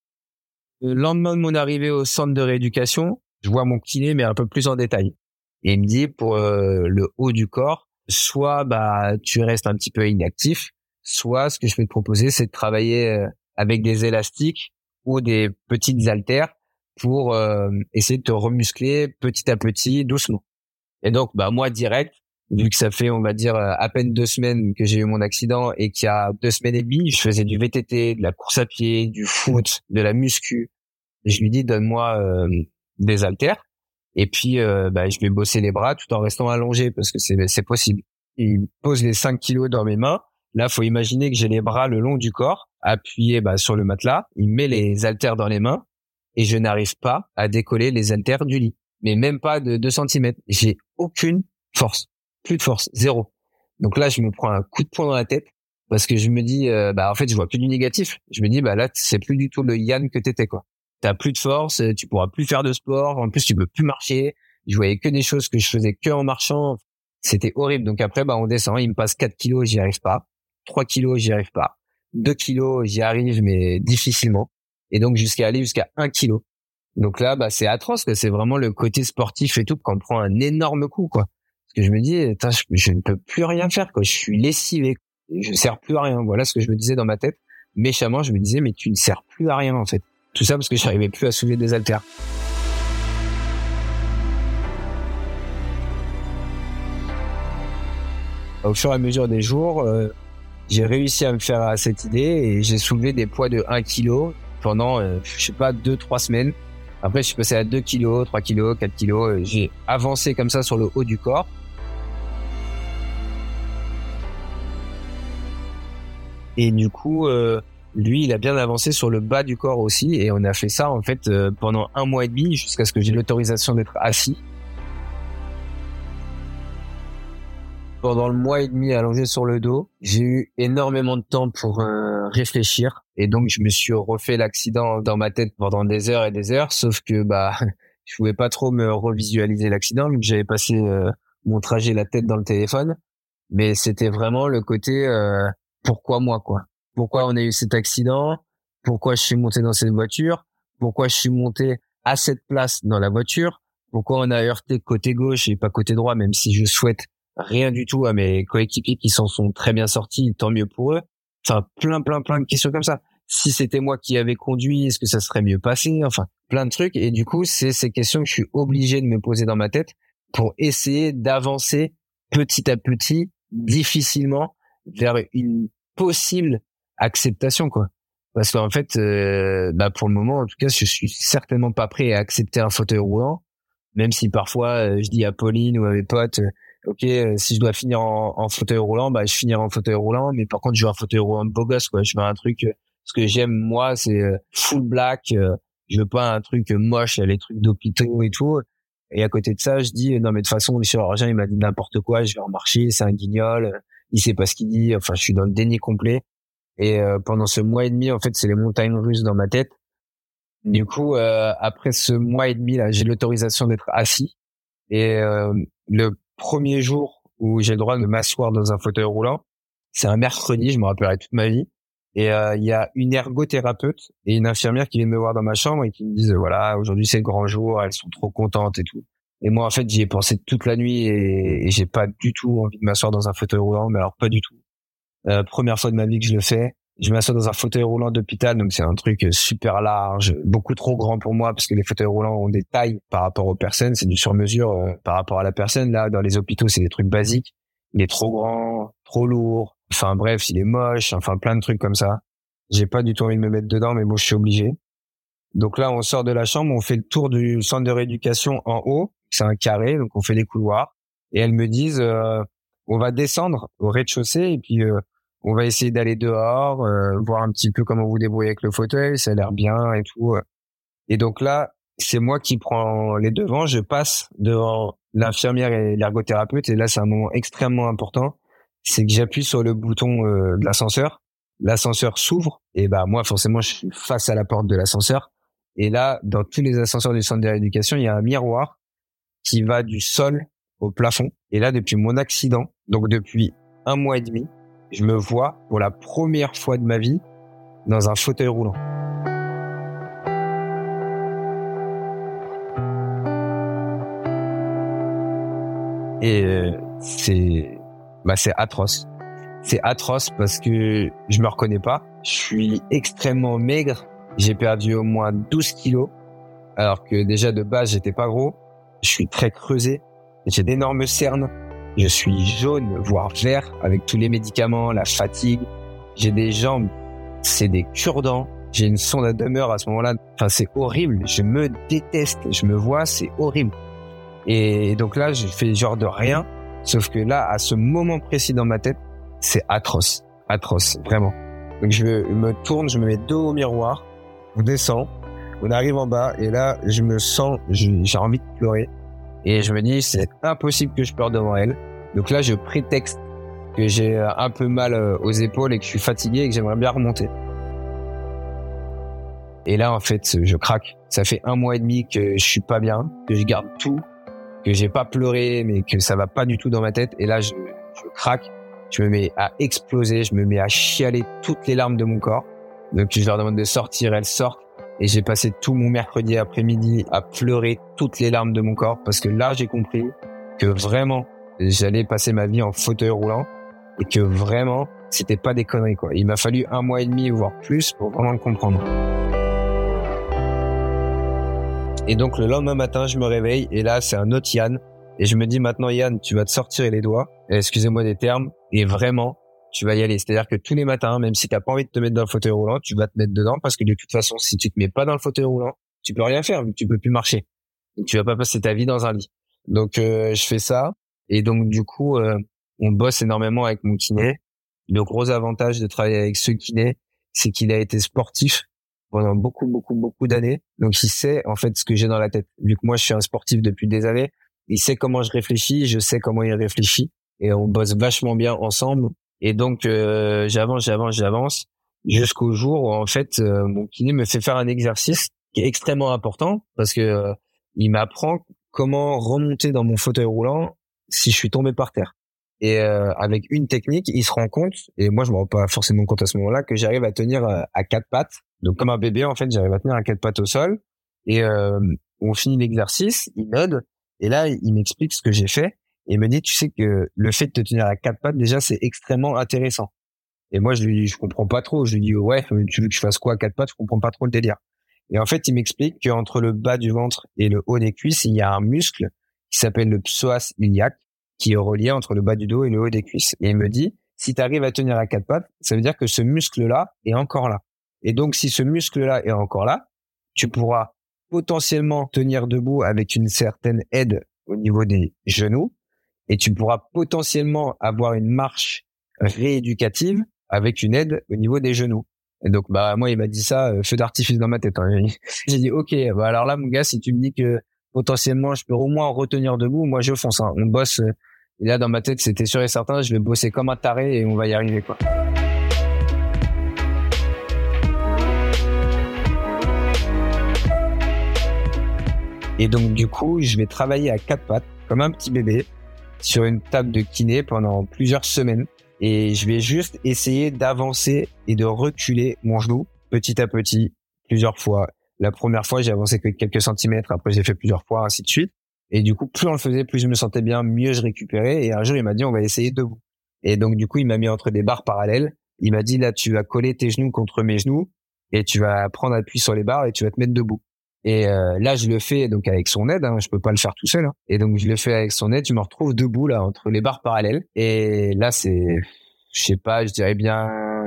Le lendemain de mon arrivée au centre de rééducation, je vois mon kiné, mais un peu plus en détail. Et il me dit, pour euh, le haut du corps, soit bah tu restes un petit peu inactif, soit ce que je peux te proposer, c'est de travailler euh, avec des élastiques ou des petites haltères pour euh, essayer de te remuscler petit à petit, doucement. Et donc, bah moi, direct, vu que ça fait, on va dire, à peine deux semaines que j'ai eu mon accident et qu'il y a deux semaines et demie, je faisais du V T T, de la course à pied, du foot, de la muscu. Et je lui dis, donne-moi euh, des haltères. Et puis, euh, bah, je vais bosser les bras tout en restant allongé parce que c'est, c'est possible. Il pose les cinq kilos dans mes mains. Là, faut imaginer que j'ai les bras le long du corps, appuyés bah, sur le matelas. Il met les haltères dans les mains et je n'arrive pas à décoller les haltères du lit. Mais même pas de deux centimètres. J'ai aucune force. Plus de force. Zéro. Donc là, je me prends un coup de poing dans la tête parce que je me dis, euh, bah en fait, je vois que du négatif. Je me dis, bah là, c'est plus du tout le Yann que t'étais, quoi. T'as plus de force, tu pourras plus faire de sport. En plus, tu peux plus marcher. Je voyais que des choses que je faisais que en marchant. C'était horrible. Donc après, bah on descend. Il me passe quatre kilos, j'y arrive pas. trois kilos, j'y arrive pas. deux kilos, j'y arrive, mais difficilement. Et donc jusqu'à aller jusqu'à un kilo. Donc là, bah c'est atroce, que c'est vraiment le côté sportif et tout qu'on prend un énorme coup, quoi. Parce que je me dis, je, je ne peux plus rien faire, quoi. Je suis lessivé. Je sers plus à rien. Voilà ce que je me disais dans ma tête. Méchamment, je me disais, mais tu ne sers plus à rien, en fait. Tout ça parce que j'arrivais plus à soulever des haltères. Au fur et à mesure des jours, euh, j'ai réussi à me faire à cette idée et j'ai soulevé des poids de un kilo pendant, euh, je sais pas, deux, trois semaines. Après, je suis passé à deux kilos, trois kilos, quatre kilos. J'ai avancé comme ça sur le haut du corps. Et du coup, euh, lui, il a bien avancé sur le bas du corps aussi. Et on a fait ça, en fait, euh, pendant un mois et demi jusqu'à ce que j'ai l'autorisation d'être assis. Pendant le mois et demi allongé sur le dos, j'ai eu énormément de temps pour euh, réfléchir. Et donc, je me suis refait l'accident dans ma tête pendant des heures et des heures. Sauf que bah, je pouvais pas trop me revisualiser l'accident, vu que j'avais passé euh, mon trajet la tête dans le téléphone. Mais c'était vraiment le côté euh, pourquoi moi, quoi. Pourquoi on a eu cet accident? Pourquoi je suis monté dans cette voiture? Pourquoi je suis monté à cette place dans la voiture? Pourquoi on a heurté côté gauche et pas côté droit, même si je souhaite rien du tout à mes coéquipiers qui s'en sont très bien sortis, tant mieux pour eux. Enfin, plein, plein, plein de questions comme ça. si c'était moi qui avais conduit, est-ce que ça serait mieux passé? Enfin, plein de trucs. Et du coup, c'est ces questions que je suis obligé de me poser dans ma tête pour essayer d'avancer petit à petit, difficilement, vers une possible acceptation, quoi. Parce qu'en fait, euh, bah pour le moment, en tout cas, je suis certainement pas prêt à accepter un fauteuil roulant, même si parfois euh, je dis à Pauline ou à mes potes, euh, ok, euh, si je dois finir en, en fauteuil roulant, bah je finirai en fauteuil roulant, mais par contre, je veux un fauteuil roulant de beau gosse, quoi. Je veux un truc, euh, ce que j'aime moi, c'est euh, full black. Euh, je veux pas un truc moche, les trucs d'hôpitaux et tout. Et à côté de ça, je dis non mais de toute façon, le chirurgien il m'a dit n'importe quoi, je vais en marcher, c'est un guignol, il sait pas ce qu'il dit. Enfin, je suis dans le déni complet. Et euh, pendant ce mois et demi, en fait, c'est les montagnes russes dans ma tête. Du coup, euh, après ce mois et demi là, j'ai l'autorisation d'être assis. Et euh, le premier jour où j'ai le droit de m'asseoir dans un fauteuil roulant, c'est un mercredi, je me rappellerai toute ma vie. Et il euh, y a une ergothérapeute et une infirmière qui viennent me voir dans ma chambre et qui me disent voilà, aujourd'hui c'est le grand jour, elles sont trop contentes et tout. Et moi en fait, j'y ai pensé toute la nuit et, et j'ai pas du tout envie de m'asseoir dans un fauteuil roulant, mais alors pas du tout. Euh, première fois de ma vie que je le fais. Je m'assois dans un fauteuil roulant d'hôpital, donc c'est un truc super large, beaucoup trop grand pour moi parce que les fauteuils roulants ont des tailles par rapport aux personnes, c'est du sur-mesure euh, par rapport à la personne. Là, dans les hôpitaux, c'est des trucs basiques. Il est trop grand, trop lourd. Enfin bref, il est moche. Enfin plein de trucs comme ça. J'ai pas du tout envie de me mettre dedans, mais bon, je suis obligé. Donc là, on sort de la chambre, on fait le tour du centre de rééducation en haut. C'est un carré, donc on fait des couloirs. Et elles me disent, euh, on va descendre au rez-de-chaussée et puis euh, on va essayer d'aller dehors, euh, voir un petit peu comment vous débrouillez avec le fauteuil, ça a l'air bien et tout. Et donc là, c'est moi qui prends les devants, je passe devant l'infirmière et l'ergothérapeute. Et là, c'est un moment extrêmement important, c'est que j'appuie sur le bouton euh, de l'ascenseur. L'ascenseur s'ouvre et bah moi, forcément, je suis face à la porte de l'ascenseur. Et là, dans tous les ascenseurs du centre de rééducation, il y a un miroir qui va du sol au plafond. Et là, depuis mon accident, donc depuis un mois et demi, je me vois pour la première fois de ma vie dans un fauteuil roulant. Et euh, c'est bah c'est atroce. C'est atroce parce que je me reconnais pas. Je suis extrêmement maigre. J'ai perdu au moins douze kilos. Alors que déjà de base, j'étais pas gros. Je suis très creusé. J'ai d'énormes cernes. Je suis jaune, voire vert, avec tous les médicaments, la fatigue. J'ai des jambes, c'est des cure-dents. J'ai une sonde à demeure à ce moment-là. Enfin, c'est horrible. Je me déteste. Je me vois, c'est horrible. Et donc là, je fais genre de rien. Sauf que là, à ce moment précis dans ma tête, c'est atroce. Atroce, vraiment. Donc je me tourne, je me mets dos au miroir. On descend. On arrive en bas. Et là, je me sens, j'ai envie de pleurer. Et je me dis, c'est impossible que je pleure devant elle. Donc là, je prétexte que j'ai un peu mal aux épaules et que je suis fatigué et que j'aimerais bien remonter. Et là, en fait, je craque. Ça fait un mois et demi que je suis pas bien, que je garde tout, que j'ai pas pleuré, mais que ça va pas du tout dans ma tête. Et là, je, je craque. Je me mets à exploser. Je me mets à chialer toutes les larmes de mon corps. Donc, je leur demande de sortir. Elles sortent. Et j'ai passé tout mon mercredi après-midi à pleurer toutes les larmes de mon corps parce que là, j'ai compris que vraiment, j'allais passer ma vie en fauteuil roulant et que vraiment, c'était pas des conneries, quoi. Il m'a fallu un mois et demi, voire plus, pour vraiment le comprendre. Et donc, le lendemain matin, je me réveille et là, c'est un autre Yann. Et je me dis maintenant, Yann, tu vas te sortir les doigts. Excusez-moi des termes. Et vraiment, tu vas y aller. C'est-à-dire que tous les matins, même si t'as pas envie de te mettre dans le fauteuil roulant, tu vas te mettre dedans parce que de toute façon, si tu te mets pas dans le fauteuil roulant, tu peux rien faire vu que tu peux plus marcher. Donc, tu vas pas passer ta vie dans un lit. Donc, euh, je fais ça. Et donc, du coup, euh, on bosse énormément avec mon kiné. Le gros avantage de travailler avec ce kiné, c'est qu'il a été sportif pendant beaucoup, beaucoup, beaucoup d'années. Donc, il sait, en fait, ce que j'ai dans la tête. Vu que moi, je suis un sportif depuis des années, il sait comment je réfléchis, je sais comment il réfléchit. Et on bosse vachement bien ensemble. Et donc, euh, j'avance, j'avance, j'avance, jusqu'au jour où, en fait, euh, mon kiné me fait faire un exercice qui est extrêmement important parce que euh, il m'apprend comment remonter dans mon fauteuil roulant si je suis tombé par terre. Et euh, avec une technique, il se rend compte, et moi, je me rends pas forcément compte à ce moment-là, que j'arrive à tenir euh, à quatre pattes. Donc, comme un bébé, en fait, j'arrive à tenir à quatre pattes au sol. Et euh, on finit l'exercice, il m'aide, et là, il m'explique ce que j'ai fait. Et il me dit, tu sais que le fait de te tenir à quatre pattes, déjà, c'est extrêmement intéressant. Et moi, je lui dis, je comprends pas trop. Je lui dis, ouais, tu veux que je fasse quoi à quatre pattes? Je comprends pas trop le délire. Et en fait, il m'explique qu'entre le bas du ventre et le haut des cuisses, il y a un muscle qui s'appelle le psoas iliaque, qui est relié entre le bas du dos et le haut des cuisses. Et il me dit, si tu arrives à tenir à quatre pattes, ça veut dire que ce muscle-là est encore là. Et donc, si ce muscle-là est encore là, tu pourras potentiellement tenir debout avec une certaine aide au niveau des genoux, et tu pourras potentiellement avoir une marche rééducative avec une aide au niveau des genoux. Et donc, bah, moi, il m'a dit ça, euh, feu d'artifice dans ma tête. Hein. J'ai dit, ok, bah, alors là, mon gars, si tu me dis que potentiellement, je peux au moins retenir debout, moi, je fonce. Hein. On bosse. Euh, et là, dans ma tête, c'était sûr et certain, je vais bosser comme un taré et on va y arriver, quoi. Et donc, du coup, je vais travailler à quatre pattes, comme un petit bébé, sur une table de kiné pendant plusieurs semaines. Et je vais juste essayer d'avancer et de reculer mon genou petit à petit, plusieurs fois. La première fois, j'ai avancé que quelques centimètres. Après, j'ai fait plusieurs fois, ainsi de suite. Et du coup, plus on le faisait, plus je me sentais bien, mieux je récupérais. Et un jour, il m'a dit, on va essayer debout. Et donc, du coup, il m'a mis entre des barres parallèles. Il m'a dit, là, tu vas coller tes genoux contre mes genoux et tu vas prendre appui sur les barres et tu vas te mettre debout. Et euh, là, je le fais donc avec son aide. Hein, je peux pas le faire tout seul. Hein. Et donc, je le fais avec son aide. Je me retrouve debout là entre les barres parallèles. Et là, c'est, je sais pas, je dirais bien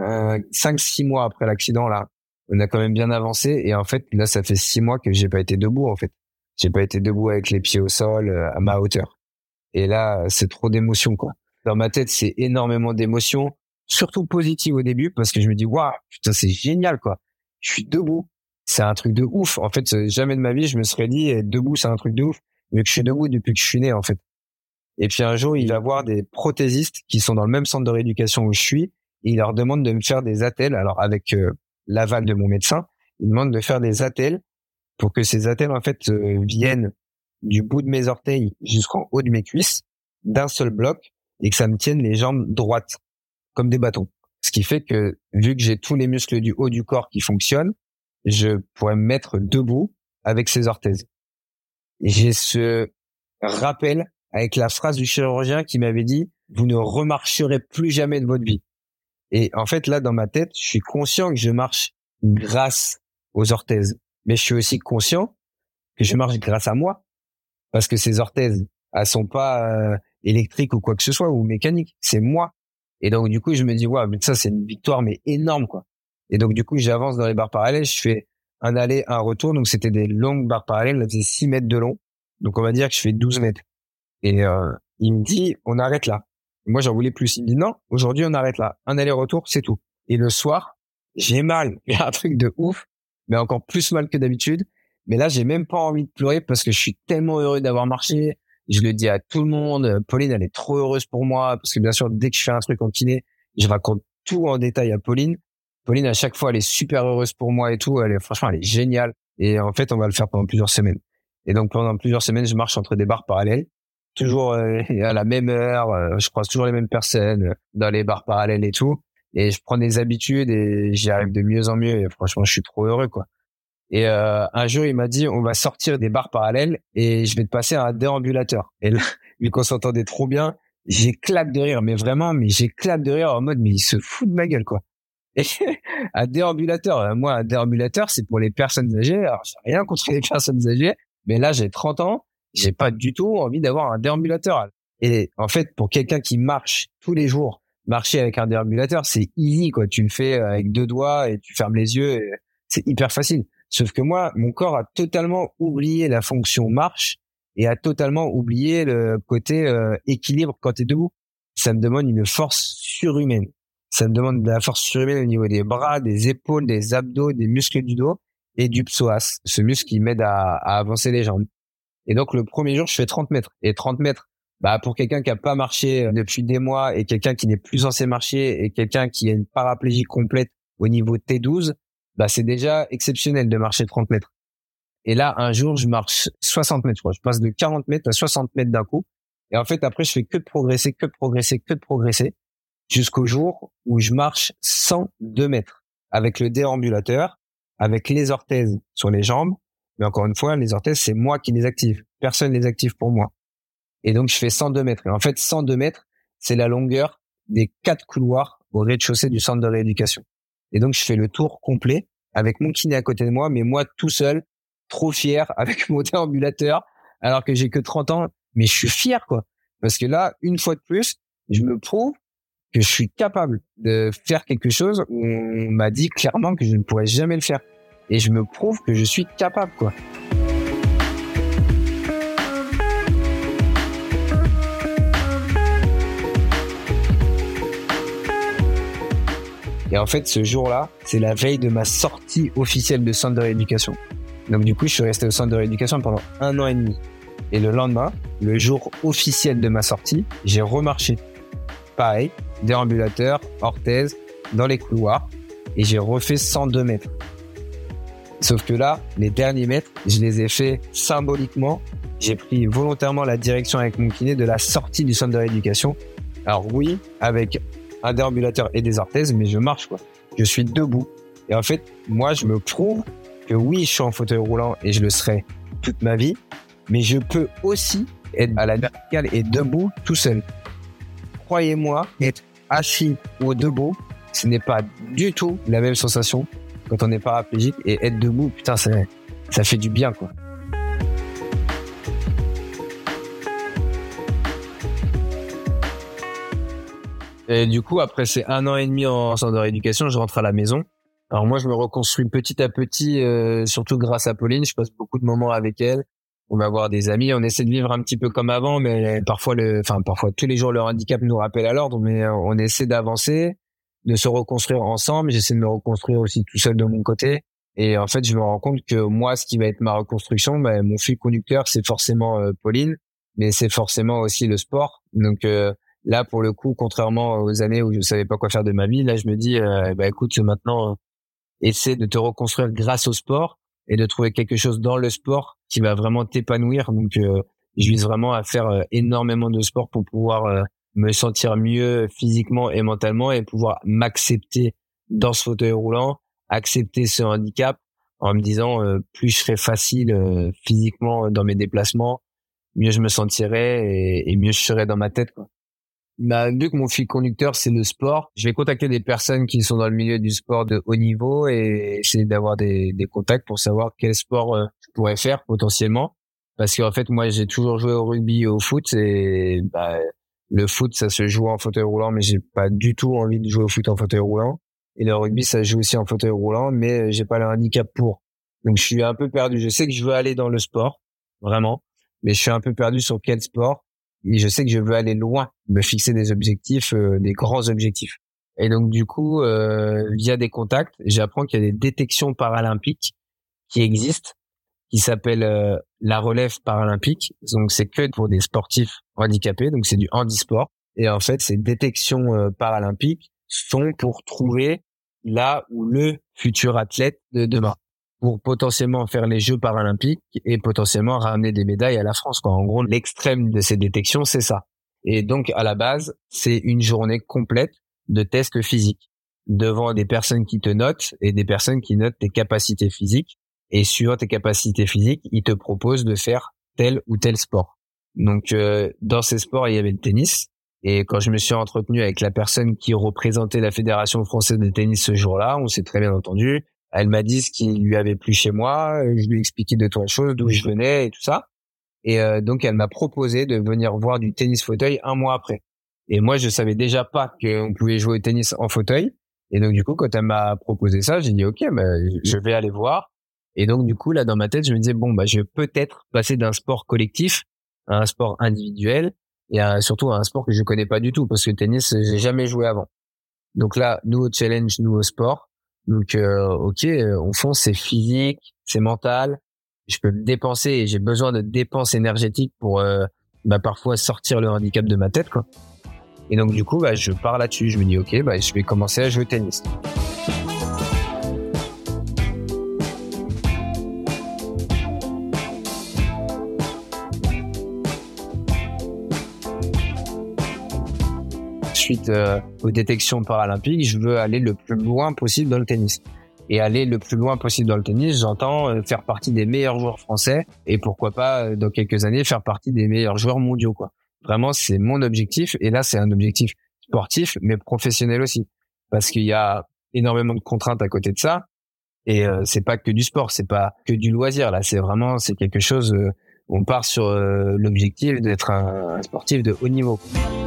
cinq six mois après l'accident là, on a quand même bien avancé. Et en fait, là, ça fait six mois que j'ai pas été debout. En fait, j'ai pas été debout avec les pieds au sol à ma hauteur. Et là, c'est trop d'émotions quoi. Dans ma tête, c'est énormément d'émotions, surtout positives au début parce que je me dis waouh, putain, c'est génial quoi. Je suis debout. C'est un truc de ouf. En fait, jamais de ma vie, je me serais dit, être debout, c'est un truc de ouf. Mais que je suis debout depuis que je suis né, en fait. Et puis un jour, il va voir des prothésistes qui sont dans le même centre de rééducation où je suis. Et il leur demande de me faire des attelles. Alors, avec euh, l'aval de mon médecin, il demande de faire des attelles pour que ces attelles, en fait, euh, viennent du bout de mes orteils jusqu'en haut de mes cuisses, d'un seul bloc, et que ça me tienne les jambes droites, comme des bâtons. Ce qui fait que, vu que j'ai tous les muscles du haut du corps qui fonctionnent, je pourrais me mettre debout avec ces orthèses. Et j'ai ce rappel avec la phrase du chirurgien qui m'avait dit « Vous ne remarcherez plus jamais de votre vie ». Et en fait, là, dans ma tête, je suis conscient que je marche grâce aux orthèses. Mais je suis aussi conscient que je marche grâce à moi. Parce que ces orthèses, elles sont pas euh, électriques ou quoi que ce soit, ou mécaniques. C'est moi. Et donc, du coup, je me dis « Ouais, mais ça, c'est une victoire, mais énorme, quoi ». Et donc, du coup, j'avance dans les barres parallèles. Je fais un aller, un retour. Donc, c'était des longues barres parallèles. Elles faisaient six mètres de long. Donc, on va dire que je fais douze mètres. Et euh, il me dit, on arrête là. Moi, j'en voulais plus. Il me dit, non, aujourd'hui, on arrête là. Un aller-retour, c'est tout. Et le soir, j'ai mal. Il y a un truc de ouf, mais encore plus mal que d'habitude. Mais là, j'ai même pas envie de pleurer parce que je suis tellement heureux d'avoir marché. Je le dis à tout le monde. Pauline, elle est trop heureuse pour moi parce que bien sûr, dès que je fais un truc en kiné, je raconte tout en détail à Pauline. Pauline, à chaque fois, elle est super heureuse pour moi et tout. Elle est, franchement, elle est géniale. Et en fait, on va le faire pendant plusieurs semaines. Et donc, pendant plusieurs semaines, je marche entre des barres parallèles. Toujours euh, à la même heure. Euh, je croise toujours les mêmes personnes euh, dans les barres parallèles et tout. Et je prends des habitudes et j'y arrive de mieux en mieux. Et franchement, je suis trop heureux, quoi. Et euh, un jour, il m'a dit, on va sortir des barres parallèles et je vais te passer à un déambulateur. Et là, vu qu'on s'entendait trop bien, j'éclate de rire. Mais vraiment, mais j'éclate de rire en mode, mais il se fout de ma gueule, quoi. Et un déambulateur, moi, un déambulateur, c'est pour les personnes âgées. Alors, j'ai rien contre les personnes âgées, mais là, j'ai trente ans, j'ai pas du tout envie d'avoir un déambulateur. Et en fait, pour quelqu'un qui marche tous les jours, marcher avec un déambulateur, c'est easy, quoi. Tu le fais avec deux doigts et tu fermes les yeux, et c'est hyper facile. Sauf que moi, mon corps a totalement oublié la fonction marche et a totalement oublié le côté euh, équilibre quand t'es debout. Ça me demande une force surhumaine. Ça me demande de la force surhumaine au niveau des bras, des épaules, des abdos, des muscles du dos et du psoas, ce muscle qui m'aide à, à avancer les jambes. Et donc, le premier jour, je fais trente mètres. Et trente mètres, bah, pour quelqu'un qui a pas marché depuis des mois et quelqu'un qui n'est plus censé marcher et quelqu'un qui a une paraplégie complète au niveau T douze, bah, c'est déjà exceptionnel de marcher trente mètres. Et là, un jour, je marche soixante mètres, je crois. Je passe de quarante mètres à soixante mètres d'un coup. Et en fait, après, je fais que de progresser, que de progresser, que de progresser. Jusqu'au jour où je marche cent deux mètres avec le déambulateur, avec les orthèses sur les jambes. Mais encore une fois, les orthèses, c'est moi qui les active. Personne les active pour moi. Et donc, je fais cent deux mètres. Et en fait, cent deux mètres, c'est la longueur des quatre couloirs au rez-de-chaussée du centre de rééducation. Et donc, je fais le tour complet avec mon kiné à côté de moi, mais moi tout seul, trop fier, avec mon déambulateur, alors que j'ai que trente ans. Mais je suis fier, quoi. Parce que là, une fois de plus, je me prouve que je suis capable de faire quelque chose où on m'a dit clairement que je ne pourrais jamais le faire. Et je me prouve que je suis capable, quoi. Et en fait, ce jour-là, c'est la veille de ma sortie officielle de centre de rééducation. Donc du coup, je suis resté au centre de rééducation pendant un an et demi. Et le lendemain, le jour officiel de ma sortie, j'ai remarché. Pareil, déambulateur, orthèse, dans les couloirs. Et j'ai refait cent deux mètres. Sauf que là, les derniers mètres, je les ai faits symboliquement. J'ai pris volontairement la direction avec mon kiné de la sortie du centre de rééducation. Alors oui, avec un déambulateur et des orthèses, mais je marche, quoi. Je suis debout. Et en fait, moi, je me prouve que oui, je suis en fauteuil roulant et je le serai toute ma vie, mais je peux aussi être à la verticale et debout tout seul. Croyez-moi, être assis ou debout, ce n'est pas du tout la même sensation quand on est paraplégique, et être debout, putain, ça, ça fait du bien, quoi. Et du coup, après ces un an et demi en centre de rééducation, je rentre à la maison. Alors moi, je me reconstruis petit à petit, euh, surtout grâce à Pauline. Je passe beaucoup de moments avec elle. On va voir des amis. On essaie de vivre un petit peu comme avant, mais parfois, le, enfin parfois tous les jours, le handicap nous rappelle à l'ordre. Mais on essaie d'avancer, de se reconstruire ensemble. J'essaie de me reconstruire aussi tout seul de mon côté. Et en fait, je me rends compte que moi, ce qui va être ma reconstruction, bah, mon fil conducteur, c'est forcément euh, Pauline, mais c'est forcément aussi le sport. Donc euh, là, pour le coup, contrairement aux années où je savais pas quoi faire de ma vie, là, je me dis, euh, bah écoute, maintenant, euh, essaie de te reconstruire grâce au sport et de trouver quelque chose dans le sport qui va vraiment t'épanouir. Donc, euh, je vise vraiment à faire euh, énormément de sport pour pouvoir euh, me sentir mieux physiquement et mentalement et pouvoir m'accepter dans ce fauteuil roulant, accepter ce handicap en me disant euh, plus je serai facile euh, physiquement dans mes déplacements, mieux je me sentirai et, et mieux je serai dans ma tête, quoi. Bah, vu que mon fil conducteur, c'est le sport, je vais contacter des personnes qui sont dans le milieu du sport de haut niveau et essayer d'avoir des, des contacts pour savoir quel sport euh, je pourrais faire potentiellement. Parce qu'en fait, moi, j'ai toujours joué au rugby et au foot et bah, le foot, ça se joue en fauteuil roulant, mais j'ai pas du tout envie de jouer au foot en fauteuil roulant. Et le rugby, ça se joue aussi en fauteuil roulant, mais j'ai pas le handicap pour. Donc, je suis un peu perdu. Je sais que je veux aller dans le sport, vraiment, mais je suis un peu perdu sur quel sport. Et je sais que je veux aller loin, me fixer des objectifs, euh, des grands objectifs. Et donc, du coup, euh, via des contacts, j'apprends qu'il y a des détections paralympiques qui existent, qui s'appellent euh, la relève paralympique. Donc, c'est que pour des sportifs handicapés, donc c'est du handisport. Et en fait, ces détections euh, paralympiques sont pour trouver là où le futur athlète de demain, pour potentiellement faire les Jeux paralympiques et potentiellement ramener des médailles à la France, quoi. En gros, l'extrême de ces détections, c'est ça. Et donc, à la base, c'est une journée complète de tests physiques devant des personnes qui te notent et des personnes qui notent tes capacités physiques. Et sur tes capacités physiques, ils te proposent de faire tel ou tel sport. Donc, euh, dans ces sports, il y avait le tennis. Et quand je me suis entretenu avec la personne qui représentait la Fédération française de tennis ce jour-là, on s'est très bien entendu. Elle m'a dit ce qui lui avait plu chez moi. Je lui ai expliqué deux, trois choses, d'où je venais et tout ça. Et euh, donc, elle m'a proposé de venir voir du tennis fauteuil un mois après. Et moi, je savais déjà pas qu'on pouvait jouer au tennis en fauteuil. Et donc, du coup, quand elle m'a proposé ça, j'ai dit, OK, bah, je vais aller voir. Et donc, du coup, là, dans ma tête, je me disais, bon, bah, je vais peut-être passer d'un sport collectif à un sport individuel et à, surtout à un sport que je connais pas du tout parce que le tennis, j'ai jamais joué avant. Donc là, nouveau challenge, nouveau sport. Donc, euh, ok, au fond, c'est physique, c'est mental. Je peux me dépenser et j'ai besoin de dépenses énergétiques pour euh, bah, parfois sortir le handicap de ma tête, quoi. Et donc, du coup, bah, je pars là-dessus. Je me dis, ok, bah, je vais commencer à jouer au tennis. Suite euh, aux détections paralympiques, je veux aller le plus loin possible dans le tennis. Et aller le plus loin possible dans le tennis, j'entends euh, faire partie des meilleurs joueurs français et pourquoi pas, euh, dans quelques années, faire partie des meilleurs joueurs mondiaux, quoi. Vraiment, c'est mon objectif. Et là, c'est un objectif sportif, mais professionnel aussi. parce qu'il y a énormément de contraintes à côté de ça. Et euh, c'est pas que du sport, c'est pas que du loisir. Là, c'est vraiment, c'est quelque chose. Euh, on part sur euh, l'objectif d'être un, un sportif de haut niveau.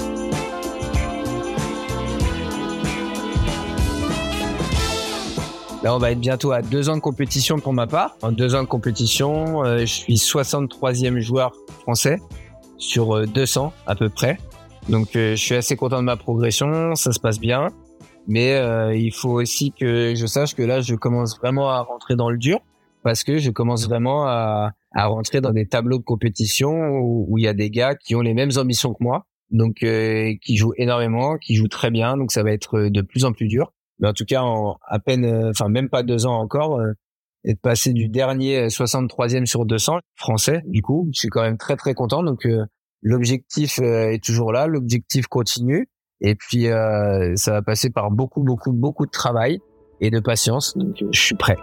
Là, on va être bientôt à deux ans de compétition pour ma part. En deux ans de compétition, euh, je suis soixante-troisième joueur français sur euh, deux cents à peu près. Donc, euh, je suis assez content de ma progression, ça se passe bien. Mais euh, il faut aussi que je sache que là, je commence vraiment à rentrer dans le dur parce que je commence vraiment à, à rentrer dans des tableaux de compétition où, où il y a des gars qui ont les mêmes ambitions que moi, donc euh, qui jouent énormément, qui jouent très bien. Donc, ça va être de plus en plus dur. Mais en tout cas, en à peine, enfin euh, même pas deux ans encore, euh, et de passer du dernier soixante-troisième sur deux cents français, du coup, je suis quand même très très content. Donc euh, l'objectif euh, est toujours là, l'objectif continue, et puis euh, ça va passer par beaucoup beaucoup beaucoup de travail et de patience. Donc euh, je suis prêt.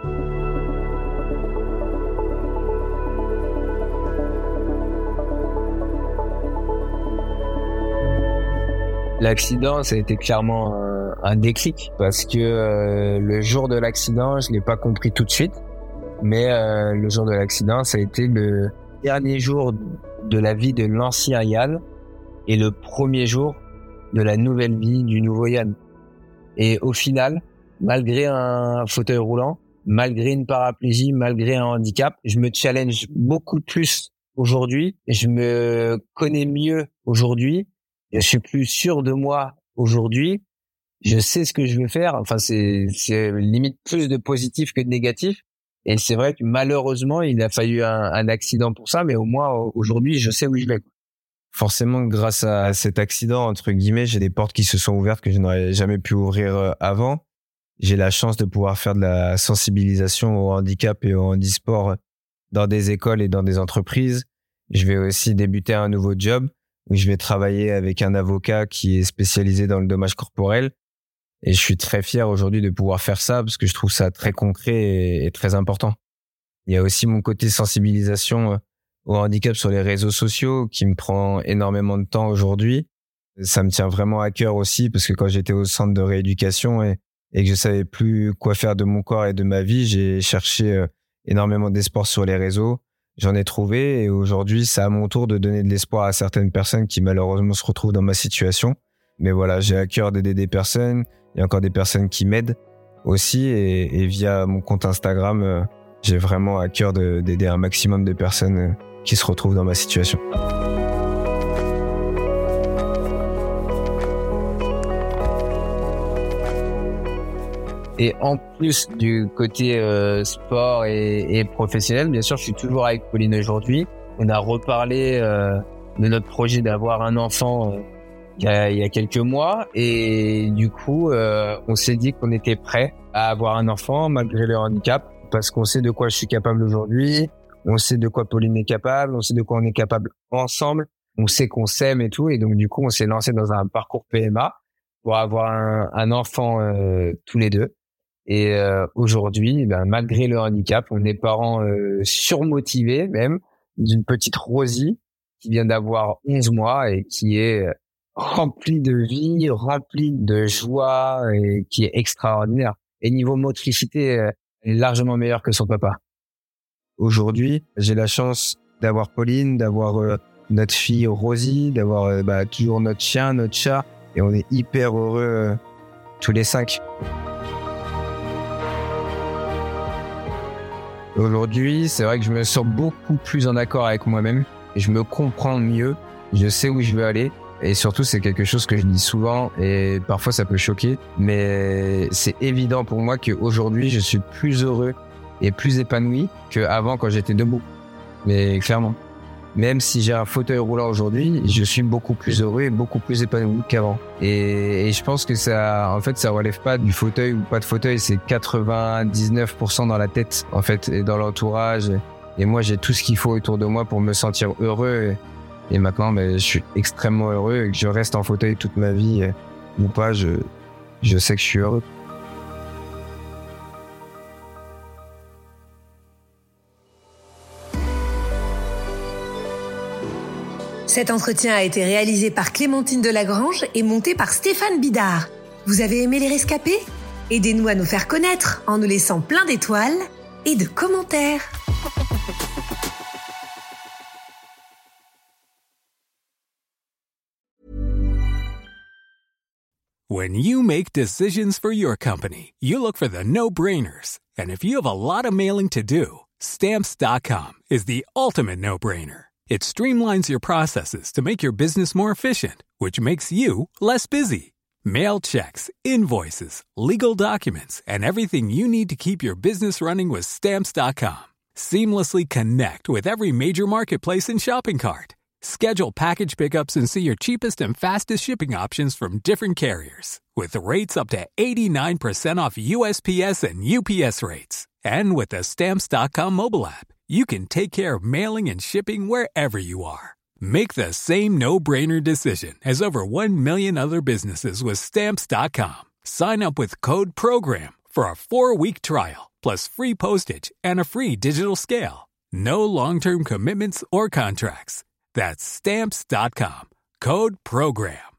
L'accident, ça a été clairement un, un déclic parce que euh, le jour de l'accident, je l'ai pas compris tout de suite, mais euh, le jour de l'accident, ça a été le dernier jour de la vie de l'ancien Yann et le premier jour de la nouvelle vie du nouveau Yann. Et au final, malgré un fauteuil roulant, malgré une paraplégie, malgré un handicap, je me challenge beaucoup plus aujourd'hui, je me connais mieux aujourd'hui. Je suis plus sûr de moi aujourd'hui. Je sais ce que je veux faire. Enfin, c'est, c'est limite plus de positif que de négatif. Et c'est vrai que malheureusement, il a fallu un, un accident pour ça. Mais au moins, aujourd'hui, je sais où je vais. Forcément, grâce à cet accident, entre guillemets, j'ai des portes qui se sont ouvertes que je n'aurais jamais pu ouvrir avant. J'ai la chance de pouvoir faire de la sensibilisation au handicap et au handisport dans des écoles et dans des entreprises. Je vais aussi débuter un nouveau job où je vais travailler avec un avocat qui est spécialisé dans le dommage corporel. Et je suis très fier aujourd'hui de pouvoir faire ça parce que je trouve ça très concret et, et très important. Il y a aussi mon côté sensibilisation au handicap sur les réseaux sociaux qui me prend énormément de temps aujourd'hui. Ça me tient vraiment à cœur aussi parce que quand j'étais au centre de rééducation et, et que je savais plus quoi faire de mon corps et de ma vie, j'ai cherché énormément d'espoir sur les réseaux. J'en ai trouvé et aujourd'hui, c'est à mon tour de donner de l'espoir à certaines personnes qui malheureusement se retrouvent dans ma situation. Mais voilà, j'ai à cœur d'aider des personnes. Il y a encore des personnes qui m'aident aussi et, et via mon compte Instagram, euh, j'ai vraiment à cœur de, d'aider un maximum de personnes euh, qui se retrouvent dans ma situation. Et en plus du côté euh, sport et, et professionnel, bien sûr, je suis toujours avec Pauline aujourd'hui. On a reparlé euh, de notre projet d'avoir un enfant euh, il, y a, il y a quelques mois. Et du coup, euh, on s'est dit qu'on était prêt à avoir un enfant malgré le handicap parce qu'on sait de quoi je suis capable aujourd'hui. On sait de quoi Pauline est capable. On sait de quoi on est capable ensemble. On sait qu'on s'aime et tout. Et donc, du coup, on s'est lancé dans un parcours P M A pour avoir un, un enfant euh, tous les deux. Et euh, aujourd'hui, ben, malgré le handicap, on est parents euh, surmotivés même d'une petite Rosie qui vient d'avoir onze mois et qui est remplie de vie, remplie de joie et qui est extraordinaire. Et niveau motricité, elle est largement meilleure que son papa. Aujourd'hui, j'ai la chance d'avoir Pauline, d'avoir euh, notre fille Rosie, d'avoir euh, bah, toujours notre chien, notre chat. Et on est hyper heureux euh, tous les cinq. Aujourd'hui, c'est vrai que je me sens beaucoup plus en accord avec moi-même. Je me comprends mieux. Je sais où je veux aller. Et surtout, c'est quelque chose que je dis souvent et parfois ça peut choquer. Mais c'est évident pour moi qu'aujourd'hui, je suis plus heureux et plus épanoui qu'avant quand j'étais debout. Mais clairement. Même si j'ai un fauteuil roulant aujourd'hui, je suis beaucoup plus heureux et beaucoup plus épanoui qu'avant. Et, et je pense que ça, en fait, ça relève pas du fauteuil ou pas de fauteuil, c'est quatre-vingt-dix-neuf pour cent dans la tête, en fait, et dans l'entourage. Et moi, j'ai tout ce qu'il faut autour de moi pour me sentir heureux. Et, et maintenant, ben, je suis extrêmement heureux et que je reste en fauteuil toute ma vie ou pas, je, je sais que je suis heureux. Cet entretien a été réalisé par Clémentine Delagrange et monté par Stéphane Bidard. Vous avez aimé Les Rescapés ? Aidez-nous à nous faire connaître en nous laissant plein d'étoiles et de commentaires. When you make decisions for your company, you look for the no-brainers. And if you have a lot of mailing to do, Stamps dot com is the ultimate no-brainer. It streamlines your processes to make your business more efficient, which makes you less busy. Mail checks, invoices, legal documents, and everything you need to keep your business running with Stamps dot com. Seamlessly connect with every major marketplace and shopping cart. Schedule package pickups and see your cheapest and fastest shipping options from different carriers. With rates up to eighty-nine percent off U S P S and U P S rates. And with the Stamps dot com mobile app, you can take care of mailing and shipping wherever you are. Make the same no-brainer decision as over one million other businesses with Stamps dot com. Sign up with code PROGRAM for a four-week trial, plus free postage and a free digital scale. No long-term commitments or contracts. That's Stamps dot com. Code PROGRAM.